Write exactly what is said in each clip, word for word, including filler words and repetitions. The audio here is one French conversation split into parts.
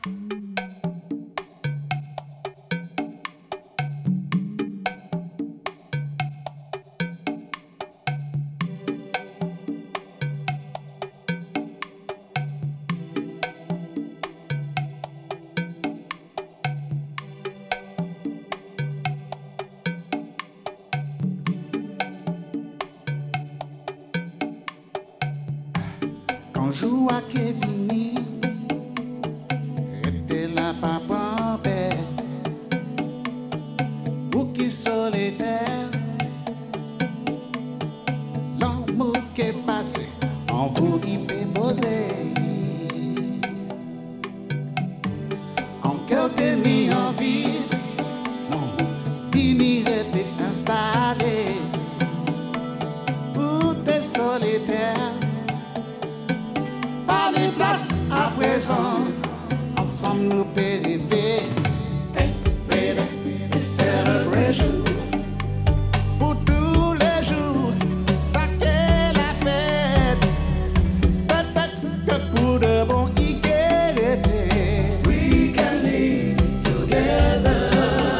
Quand joue à Kevin, était là papa père, ou qui solitaire, l'amour qui est passé, en vous y peut poser. En cœur de mis en vie, non, fini était installé, ou t'es solitaire. Pas de place à présent, ensemble nous peut rêver. A celebration pour tous les jours, ça qu'est la fête. Peut-être que pour de bon y guérir. We can live together.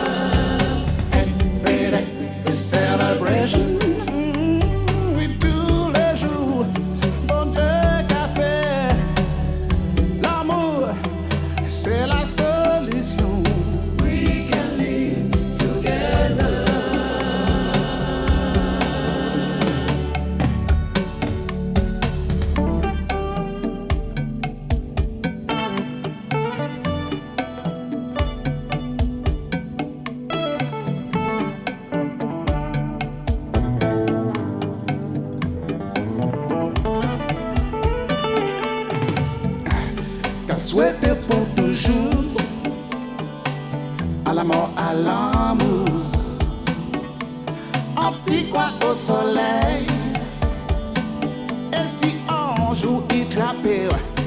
Every day is celebration. Oui, tous les jours, bon Dieu qu'a fait. L'amour, c'est la solution. We can live together. Qu'à souhaiter pour toujours, à la mort, à l'amour. On dit quoi au soleil, et si on joue y trapper.